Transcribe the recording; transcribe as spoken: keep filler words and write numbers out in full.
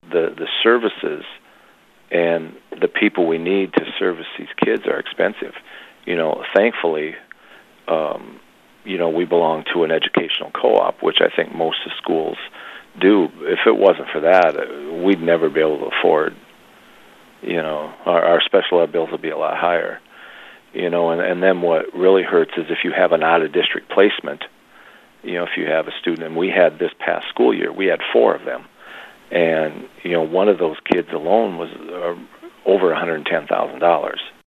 the the services and the people we need to service these kids are expensive. You know, thankfully, um, you know, we belong to an educational co-op, which I think most of the schools do. If it wasn't for that, we'd never be able to afford, you know, our, our special ed bills would be a lot higher. You know, and, and then what really hurts is if you have an out-of-district placement, you know, if you have a student, and we had this past school year, we had four of them. And, you know, one of those kids alone was uh, over one hundred ten thousand dollars.